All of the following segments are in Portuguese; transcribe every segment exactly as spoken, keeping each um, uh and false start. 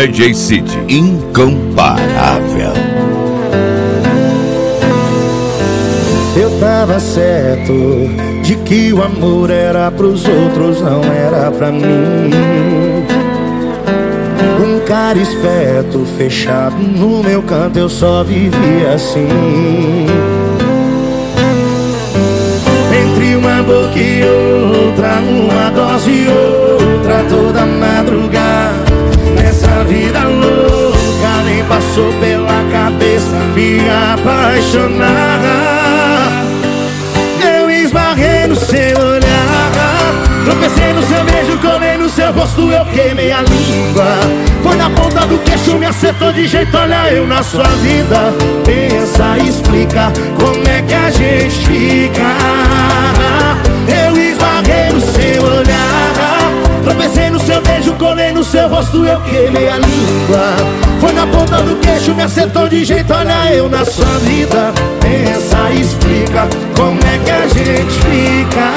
D J Cid, incomparável. Eu tava certo de que o amor era pros outros, não era pra mim. Um cara esperto, fechado no meu canto, eu só vivia assim. Entre uma boca e outra, uma dose e outra, toda madrugada. Nessa vida louca, nem passou pela cabeça me apaixonar. Eu esbarrei no seu olhar, tropecei no seu beijo, colei no seu rosto, eu queimei a língua. Foi na ponta do queixo, me acertou de jeito, olha eu na sua vida. Pensa, explica, como é que a gente fica. Eu esbarrei no seu olhar, tropecei no seu beijo, colei no seu rosto, eu queimei a língua. Foi na ponta do queixo, me acertou de jeito, olha eu na sua vida. Pensa, explica, como é que a gente fica.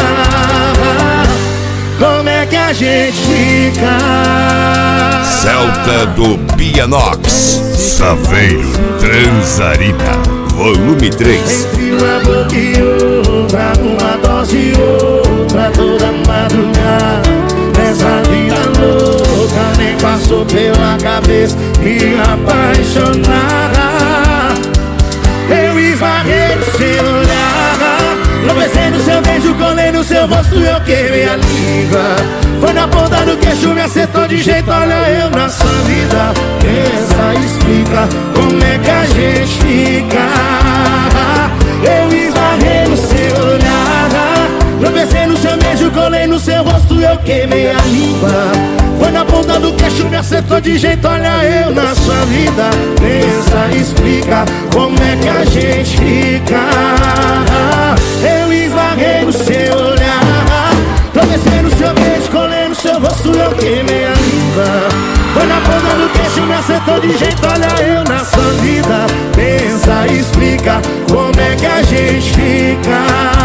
Como é que a gente fica. Celta do Bianox, Saveiro Transarina, volume três. Entre uma boca e outra, uma dose e outra, toda madrugada. Nessa vida louca, nem passou pela cabeça me apaixonar. Eu esbarrei no seu olhar, tropecei no seu beijo, colei no seu rosto, eu queimei a língua. Foi na ponta do queixo, me acertou de jeito, olha eu na sua vida. Pensa, explica, como é que a gente fica. Eu esbarrei no seu olhar, tropecei no seu beijo, colei no seu rosto, eu queimei a língua. Foi na ponta do queixo, me acertou de jeito, olha eu na sua vida. Pensa, explica, como é que a gente fica. Eu esbarrei no seu olhar, tropecei no seu beijo, colei no seu rosto, eu queimei a língua. Foi na ponta do queixo, me acertou de jeito, olha eu na sua vida. Pensa, explica, como é que a gente fica.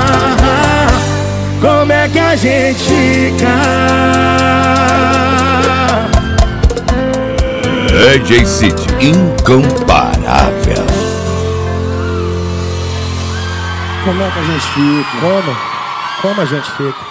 Como é que a gente fica. D J Cid, incomparável. Como é que a gente fica? Como? Como a gente fica?